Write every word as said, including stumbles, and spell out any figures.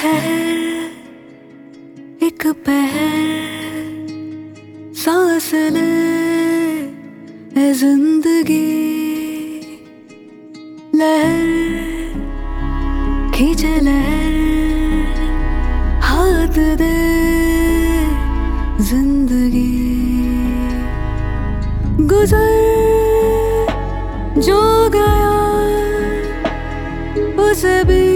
ठहर एक पहर, सांस ले ए जिंदगी, लहर खींचे लहर, हाथ दे जिंदगी। गुजर जो गया उसे भी